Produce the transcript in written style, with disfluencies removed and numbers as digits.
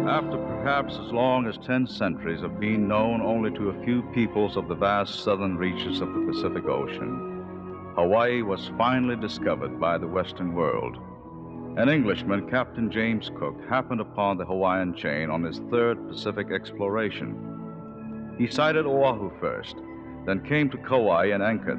After perhaps as long as 10 centuries of being known only to a few peoples of the vast southern reaches of the Pacific Ocean, Hawaii was finally discovered by the Western world. An Englishman, Captain James Cook, happened upon the Hawaiian chain on his third Pacific exploration. He sighted Oahu first, then came to Kauai and anchored